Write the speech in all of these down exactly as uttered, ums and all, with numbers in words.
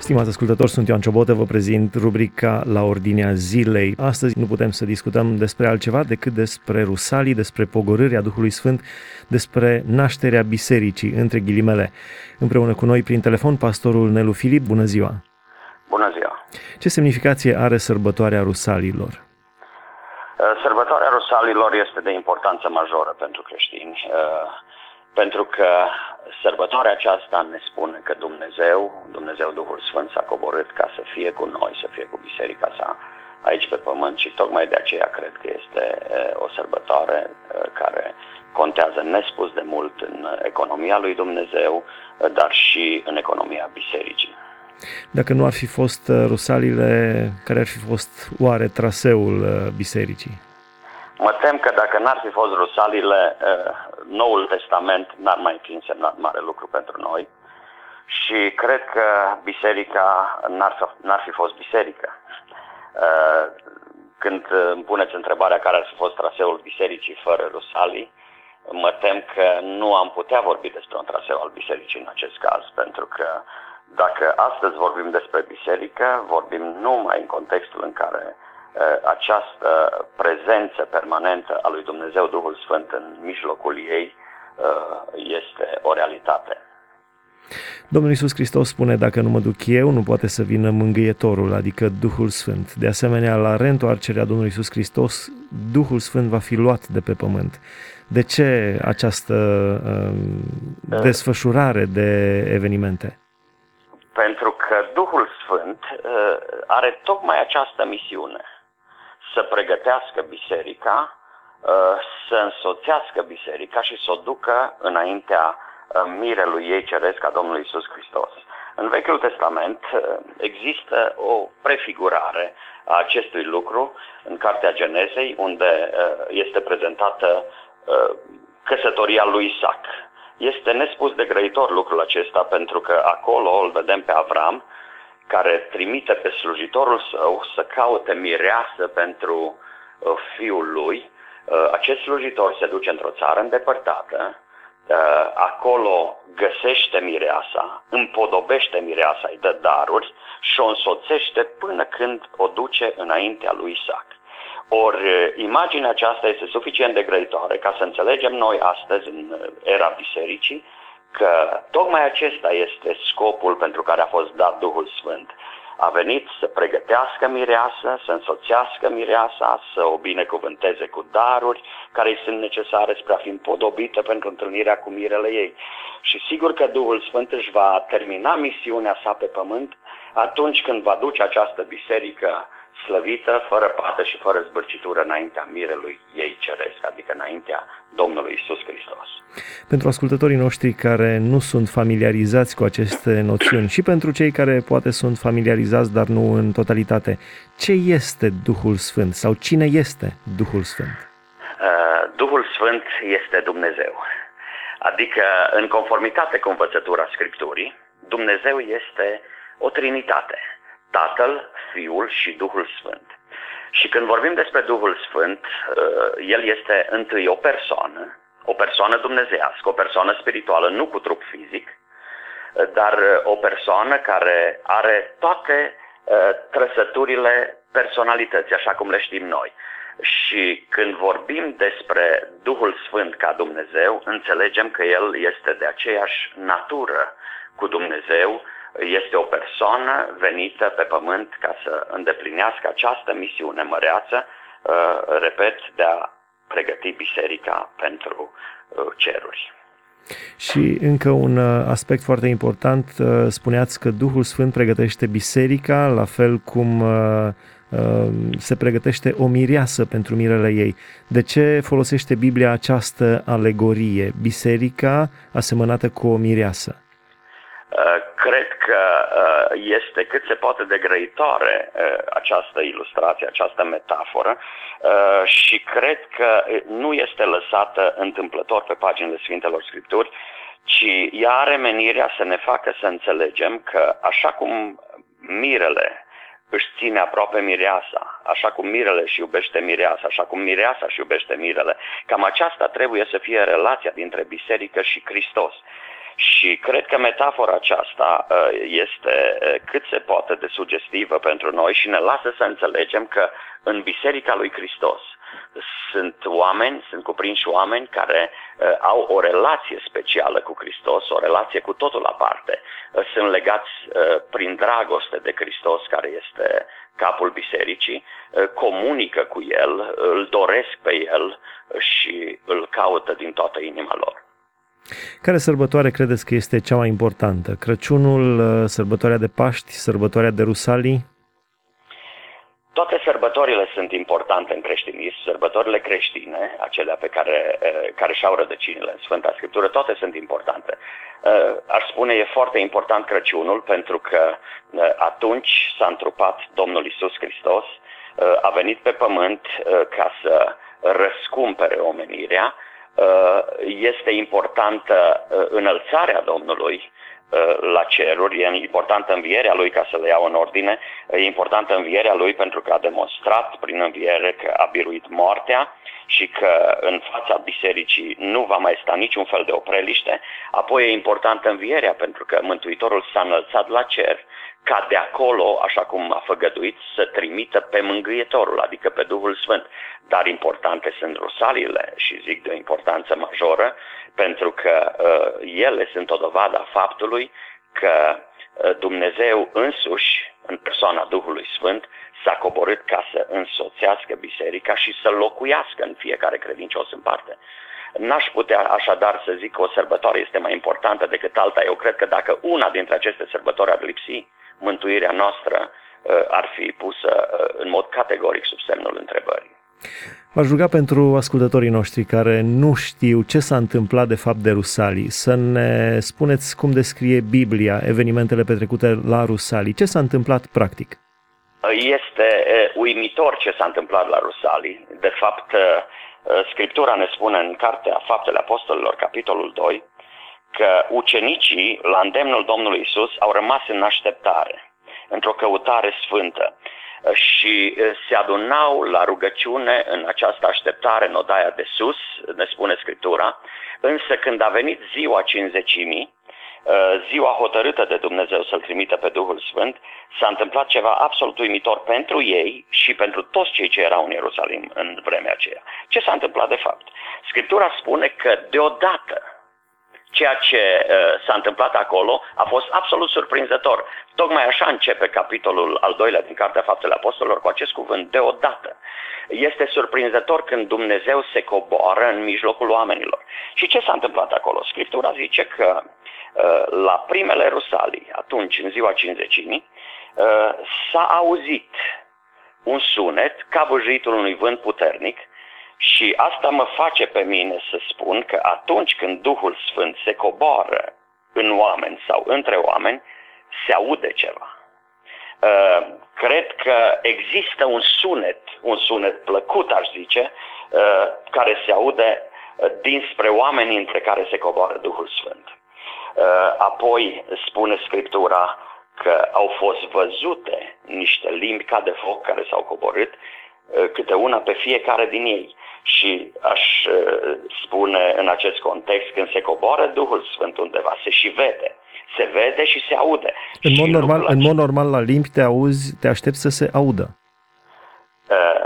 Stimați ascultători, sunt Ioan Ciobotă, vă prezint rubrica La Ordinea Zilei. Astăzi nu putem să discutăm despre altceva decât despre rusalii, despre pogorârea Duhului Sfânt, despre nașterea bisericii, între ghilimele. Împreună cu noi prin telefon, pastorul Nelu Filip. Bună ziua! Bună ziua! Ce semnificație are sărbătoarea rusalilor? Sărbătoarea rusalilor este de importanță majoră pentru creștini, pentru că sărbătoarea aceasta ne spune că Dumnezeu, Dumnezeu Duhul Sfânt s-a coborât ca să fie cu noi, să fie cu biserica sa aici pe pământ și tocmai de aceea cred că este o sărbătoare care contează nespus de mult în economia lui Dumnezeu, dar și în economia bisericii. Dacă nu ar fi fost rusalile, care ar fi fost oare traseul bisericii? Mă tem că dacă n-ar fi fost rusalile, Noul Testament n-ar mai fi însemnat mare lucru pentru noi și cred că biserica n-ar, n-ar fi fost biserică. Când îmi puneți întrebarea care ar fi fost traseul bisericii fără rusalii, mă tem că nu am putea vorbi despre un traseu al bisericii în acest caz, pentru că dacă astăzi vorbim despre biserică, vorbim numai în contextul în care această prezență permanentă a lui Dumnezeu Duhul Sfânt în mijlocul ei este o realitate. Domnul Iisus Hristos spune, dacă nu mă duc eu, nu poate să vină mângâietorul, adică Duhul Sfânt. De asemenea, la reîntoarcerea Domnului Iisus Hristos, Duhul Sfânt va fi luat de pe pământ. De ce această um, desfășurare de evenimente? Pentru că Duhul Sfânt uh, are tocmai această misiune, să pregătească biserica, uh, să însoțească biserica și să o ducă înaintea uh, mirelui ei ceresc a Domnului Iisus Hristos. În Vechiul Testament uh, există o prefigurare a acestui lucru în Cartea Genezei, unde uh, este prezentată uh, căsătoria lui Isaac. Este nespus de grăitor lucrul acesta, pentru că acolo îl vedem pe Avram, care trimite pe slujitorul său să caute mireasă pentru uh, fiul lui. Uh, acest slujitor se duce într-o țară îndepărtată, uh, acolo găsește mireasa, împodobește mireasa, îi dă daruri și o însoțește până când o duce înaintea lui Isaac. Ori imaginea aceasta este suficient de grăitoare ca să înțelegem noi astăzi, în era bisericii, că tocmai acesta este scopul pentru care a fost dat Duhul Sfânt. A venit să pregătească mireasă, să însoțească mireasa, să o binecuvânteze cu daruri care îi sunt necesare spre a fi împodobită pentru întâlnirea cu mirele ei. Și sigur că Duhul Sfânt își va termina misiunea sa pe pământ atunci când va duce această biserică slăvită, fără pată și fără zbârcitură înaintea mirelui ei ceresc, adică înaintea Domnului Iisus Hristos. Pentru ascultătorii noștri care nu sunt familiarizați cu aceste noțiuni și pentru cei care poate sunt familiarizați, dar nu în totalitate, ce este Duhul Sfânt sau cine este Duhul Sfânt? Duhul Sfânt este Dumnezeu, adică în conformitate cu învățătura Scripturii, Dumnezeu este o trinitate. Tatăl, Fiul și Duhul Sfânt. Și când vorbim despre Duhul Sfânt, El este întâi o persoană, o persoană dumnezeiască, o persoană spirituală, nu cu trup fizic, dar o persoană care are toate trăsăturile personalității, așa cum le știm noi. Și când vorbim despre Duhul Sfânt ca Dumnezeu, înțelegem că El este de aceeași natură cu Dumnezeu, este o persoană venită pe pământ ca să îndeplinească această misiune măreață, repet, de a pregăti biserica pentru ceruri. Și încă un aspect foarte important, spuneați că Duhul Sfânt pregătește biserica, la fel cum se pregătește o mireasă pentru mirele ei. De ce folosește Biblia această alegorie, biserica asemănată cu o mireasă? Cred că este cât se poate de grăitoare această ilustrație, această metaforă și cred că nu este lăsată întâmplător pe paginile Sfintelor Scripturi, ci ea are menirea să ne facă să înțelegem că așa cum mirele își ține aproape mireasa, așa cum mirele își iubește mireasa, așa cum mireasa își iubește mirele, cam aceasta trebuie să fie relația dintre biserică și Hristos. Și cred că metafora aceasta este cât se poate de sugestivă pentru noi și ne lasă să înțelegem că în Biserica lui Hristos sunt oameni, sunt cuprinși oameni care uh, au o relație specială cu Hristos, o relație cu totul aparte. Uh, sunt legați uh, prin dragoste de Hristos, care este capul bisericii, uh, comunică cu El, îl doresc pe El și îl caută din toată inima lor. Care sărbătoare credeți că este cea mai importantă? Crăciunul, sărbătoarea de Paști, sărbătoarea de Rusalii? Toate sărbătorile sunt importante în creștinism, sărbătorile creștine, acelea pe care, care și-au rădăcinile în Sfânta Scriptură, toate sunt importante. Aș spune, e foarte important Crăciunul pentru că atunci s-a întrupat Domnul Iisus Hristos, a venit pe pământ ca să răscumpere omenirea. Este importantă înălțarea Domnului la ceruri, e importantă învierea Lui ca să le iau în ordine, e importantă învierea Lui pentru că a demonstrat prin înviere că a biruit moartea și că în fața bisericii nu va mai sta niciun fel de opreliște. Apoi e importantă învierea pentru că Mântuitorul s-a înălțat la cer ca de acolo, așa cum a făgăduit, să trimită pe Mângâietorul, adică pe Duhul Sfânt. Dar importante sunt rusaliile și zic de o importanță majoră, pentru că uh, ele sunt o dovadă a faptului că uh, Dumnezeu însuși, în persoana Duhului Sfânt, s-a coborât ca să însoțească biserica și să locuiască în fiecare credincios în parte. N-aș putea așadar să zic că o sărbătoare este mai importantă decât alta. Eu cred că dacă una dintre aceste sărbători ar lipsi, mântuirea noastră uh, ar fi pusă uh, în mod categoric sub semnul întrebării. V-aș ruga pentru ascultătorii noștri care nu știu ce s-a întâmplat de fapt de Rusalii, să ne spuneți cum descrie Biblia evenimentele petrecute la Rusalii. Ce s-a întâmplat practic? Este uimitor ce s-a întâmplat la Rusalii. De fapt, Scriptura ne spune în Cartea Faptele Apostolilor, capitolul doi, că ucenicii, la îndemnul Domnului Iisus, au rămas în așteptare, într-o căutare sfântă. Și se adunau la rugăciune în această așteptare în odaia de sus, ne spune Scriptura, însă când a venit ziua cincizecimii, ziua hotărâtă de Dumnezeu să-L trimită pe Duhul Sfânt, s-a întâmplat ceva absolut uimitor pentru ei și pentru toți cei ce erau în Ierusalim în vremea aceea. Ce s-a întâmplat de fapt? Scriptura spune că deodată ceea ce uh, s-a întâmplat acolo a fost absolut surprinzător. Tocmai așa începe capitolul al doilea din Cartea Faptele Apostolilor cu acest cuvânt, deodată. Este surprinzător când Dumnezeu se coboară în mijlocul oamenilor. Și ce s-a întâmplat acolo? Scriptura zice că uh, la primele Rusalii, atunci în ziua cincizecimii, uh, s-a auzit un sunet ca vâjitul unui vânt puternic. Și asta mă face pe mine să spun că atunci când Duhul Sfânt se coboară în oameni sau între oameni, se aude ceva. Uh, cred că există un sunet, un sunet plăcut, aș zice, uh, care se aude dinspre oamenii între care se coboară Duhul Sfânt. Uh, apoi spune Scriptura că au fost văzute niște limbi ca de foc care s-au coborât, uh, câte una pe fiecare din ei. Și aș uh, spune în acest context, când se coboară Duhul Sfânt undeva, se și vede. Se vede și se aude. În mod normal, în mod normal la limbi te auzi, te aștepți să se audă. Uh,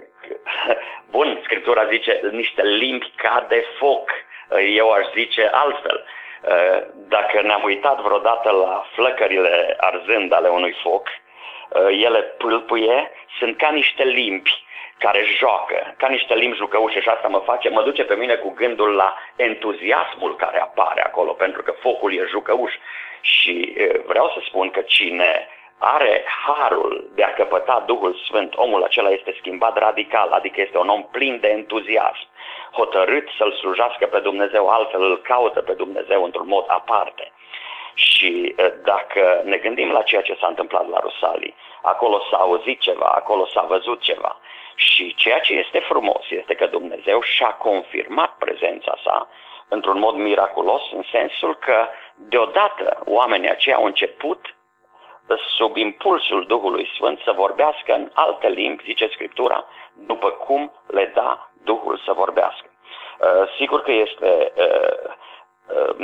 bun, Scriptura zice niște limbi ca de foc. Eu aș zice altfel. Uh, dacă ne-am uitat vreodată la flăcările arzând ale unui foc, uh, ele pâlpâie, sunt ca niște limbi care joacă, ca niște limbi jucăușe și asta mă face, mă duce pe mine cu gândul la entuziasmul care apare acolo, pentru că focul e jucăuș. Și vreau să spun că cine are harul de a căpăta Duhul Sfânt, omul acela este schimbat radical, adică este un om plin de entuziasm, hotărât să-L slujească pe Dumnezeu, altfel îl caută pe Dumnezeu într-un mod aparte. Și dacă ne gândim la ceea ce s-a întâmplat la Rusalii, acolo s-a auzit ceva, acolo s-a văzut ceva. Și ceea ce este frumos este că Dumnezeu și-a confirmat prezența sa într-un mod miraculos, în sensul că deodată oamenii aceia au început, sub impulsul Duhului Sfânt, să vorbească în alte limbi, zice Scriptura, după cum le da Duhul să vorbească. Uh, sigur că este uh, uh,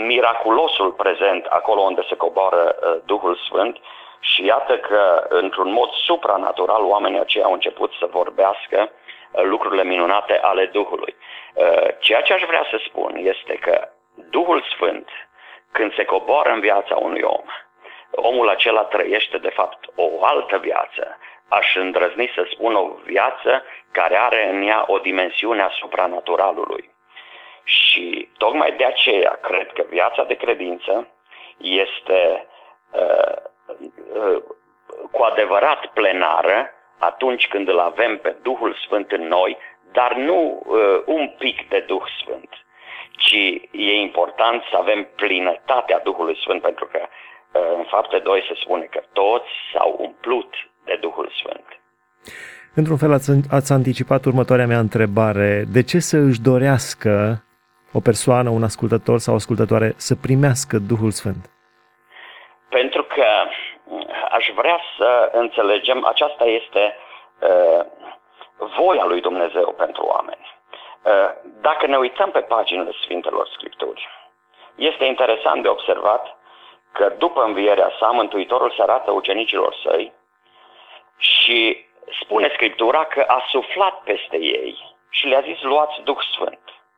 miraculosul prezent acolo unde se coboară uh, Duhul Sfânt și iată că într-un mod supranatural oamenii aceia au început să vorbească uh, lucrurile minunate ale Duhului. Uh, ceea ce aș vrea să spun este că Duhul Sfânt, când se coboară în viața unui om, omul acela trăiește de fapt o altă viață. Aș îndrăzni să spun o viață care are în ea o dimensiune a supranaturalului. Și tocmai de aceea cred că viața de credință este uh, uh, cu adevărat plenară atunci când îl avem pe Duhul Sfânt în noi, dar nu uh, un pic de Duh Sfânt, ci e important să avem plinătatea Duhului Sfânt, pentru că uh, în Fapte doi se spune că toți s-au umplut de Duhul Sfânt. Într-un fel ați, ați anticipat următoarea mea întrebare. De ce să își dorească o persoană, un ascultător sau o ascultătoare să primească Duhul Sfânt? Pentru că aș vrea să înțelegem, aceasta este uh, voia lui Dumnezeu pentru oameni. Uh, dacă ne uităm pe paginile Sfintelor Scripturi, este interesant de observat că după învierea sa, Mântuitorul se arată ucenicilor săi și spune Scriptura că a suflat peste ei și le-a zis: luați Duh Sfânt.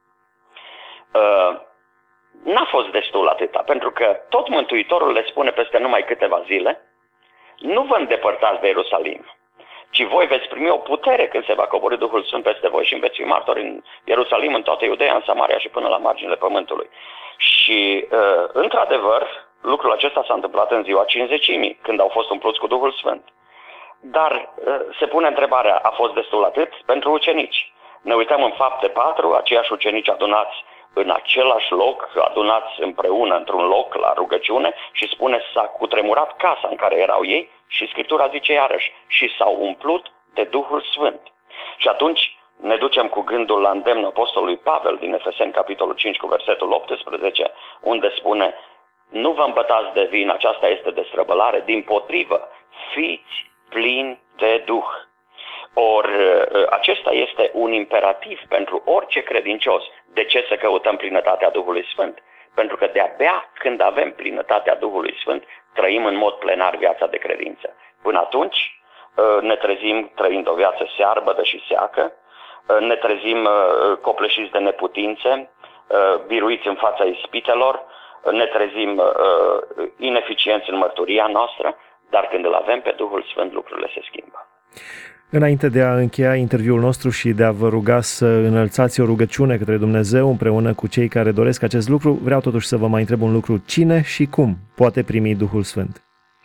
Uh, n-a fost destul atâta, pentru că tot Mântuitorul le spune peste numai câteva zile: nu vă îndepărtați de Ierusalim, ci voi veți primi o putere când se va coborî Duhul Sfânt peste voi și veți fi martori în Ierusalim, în toată Iudeea, în Samaria și până la marginile pământului. Și, uh, într-adevăr, lucrul acesta s-a întâmplat în ziua Cincizecimii, când au fost umpluți cu Duhul Sfânt. Dar se pune întrebarea, a fost destul atât pentru ucenici? Ne uităm în Fapte patru, aceiași ucenici adunați în același loc, adunați împreună într-un loc la rugăciune și spune s-a cutremurat casa în care erau ei și Scriptura zice iarăși și s-au umplut de Duhul Sfânt. Și atunci ne ducem cu gândul la îndemnul Apostolului Pavel din Efeseni, capitolul cinci, cu versetul optsprezece, unde spune: nu vă îmbătați de vin, aceasta este destrăbălare, dimpotrivă, fiți plini de Duh. Or, acesta este un imperativ pentru orice credincios. De ce să căutăm plinătatea Duhului Sfânt? Pentru că de-abia când avem plinătatea Duhului Sfânt, trăim în mod plenar viața de credință. Până atunci ne trezim trăind o viață searbădă și seacă, ne trezim copleșiți de neputințe, biruiți în fața ispitelor, ne trezim ineficienți în mărturia noastră, dar când îl avem pe Duhul Sfânt, lucrurile se schimbă. Înainte de a încheia interviul nostru și de a vă ruga să înălțați o rugăciune către Dumnezeu împreună cu cei care doresc acest lucru, vreau totuși să vă mai întreb un lucru. Cine și cum poate primi Duhul Sfânt?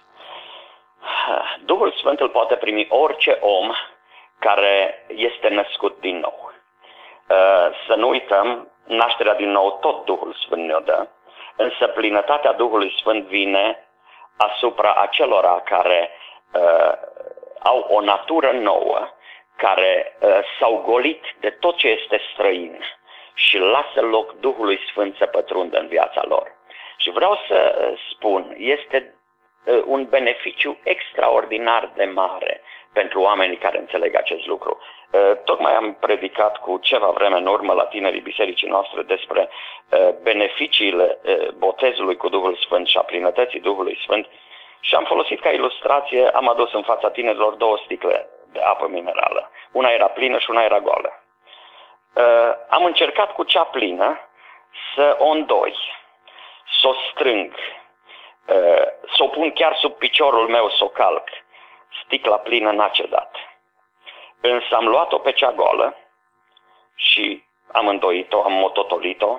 Duhul Sfânt îl poate primi orice om care este născut din nou. Să nu uităm, nașterea din nou tot Duhul Sfânt ne-o dă, însă plinătatea Duhului Sfânt vine asupra acelora care uh, au o natură nouă, care uh, s-au golit de tot ce este străin și lasă loc Duhului Sfânt să pătrundă în viața lor. Și vreau să uh, spun, este uh, un beneficiu extraordinar de mare pentru oamenii care înțeleg acest lucru. Uh, tocmai am predicat cu ceva vreme în urmă la tinerii bisericii noastre despre uh, beneficiile uh, botezului cu Duhul Sfânt și a plinătății Duhului Sfânt și am folosit ca ilustrație, am adus în fața tinerilor două sticle de apă minerală. Una era plină și una era goală. Uh, am încercat cu cea plină să o îndoi, să o strâng, uh, să o pun chiar sub piciorul meu, să o calc. Sticla plină n-a cedat. Însă am luat-o pe cea goală și am îndoit-o, am mototolit-o.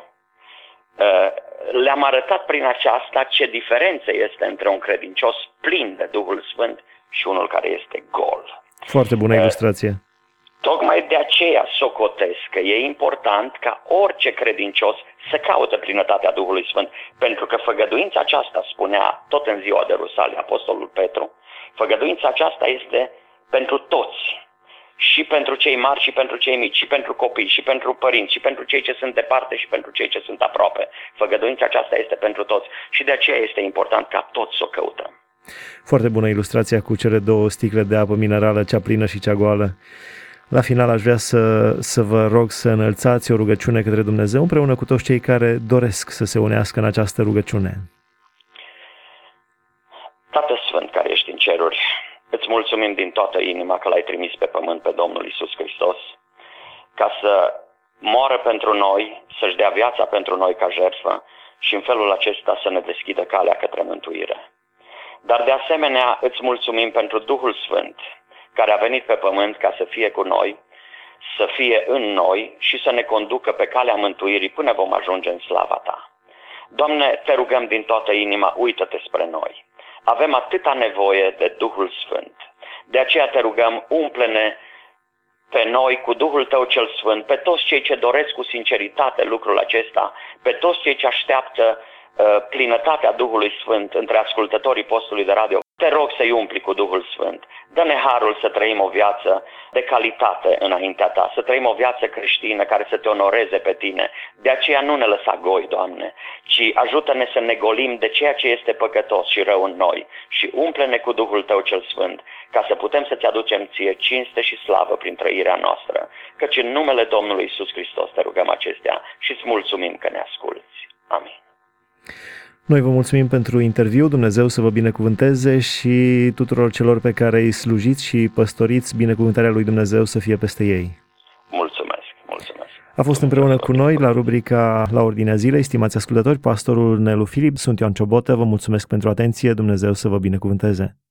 Le-am arătat prin aceasta ce diferență este între un credincios plin de Duhul Sfânt și unul care este gol. Foarte bună ilustrație. Tocmai de aceea socotesc că e important ca orice credincios să caute plinătatea Duhului Sfânt, pentru că făgăduința aceasta, spunea tot în ziua de Rusalii Apostolul Petru, făgăduința aceasta este pentru toți, și pentru cei mari și pentru cei mici, și pentru copii, și pentru părinți, și pentru cei ce sunt departe și pentru cei ce sunt aproape. Făgăduința aceasta este pentru toți și de aceea este important ca toți să o căutăm. Foarte bună ilustrația cu cele două sticle de apă minerală, cea plină și cea goală. La final aș vrea să, să vă rog să înălțați o rugăciune către Dumnezeu împreună cu toți cei care doresc să se unească în această rugăciune. Tată Sfânt care ești în ceruri, îți mulțumim din toată inima că l-ai trimis pe pământ pe Domnul Iisus Hristos ca să moară pentru noi, să-și dea viața pentru noi ca jertfă și în felul acesta să ne deschidă calea către mântuire. Dar de asemenea îți mulțumim pentru Duhul Sfânt care a venit pe pământ ca să fie cu noi, să fie în noi și să ne conducă pe calea mântuirii până vom ajunge în slava Ta. Doamne, te rugăm din toată inima, uită-te spre noi. Avem atâta nevoie de Duhul Sfânt. De aceea te rugăm, umple-ne pe noi cu Duhul Tău cel Sfânt, pe toți cei ce doresc cu sinceritate lucrul acesta, pe toți cei ce așteaptă uh, plinătatea Duhului Sfânt între ascultătorii postului de radio. Te rog să-i umpli cu Duhul Sfânt. Dă-ne harul să trăim o viață de calitate înaintea Ta, să trăim o viață creștină care să Te onoreze pe Tine. De aceea nu ne lăsa goi, Doamne, ci ajută-ne să ne golim de ceea ce este păcătos și rău în noi și umple-ne cu Duhul Tău cel Sfânt, ca să putem să-Ți aducem Ție cinste și slavă prin trăirea noastră. Căci în numele Domnului Iisus Hristos te rugăm acestea și îți mulțumim că ne asculți. Amin. Noi vă mulțumim pentru interviu, Dumnezeu să vă binecuvânteze și tuturor celor pe care îi slujiți și păstoriți, binecuvântarea lui Dumnezeu să fie peste ei. Mulțumesc, mulțumesc. A fost împreună cu noi la rubrica La Ordinea Zilei, stimați ascultători, pastorul Nelu Filip, sunt Ioan Ciobotă, vă mulțumesc pentru atenție, Dumnezeu să vă binecuvânteze.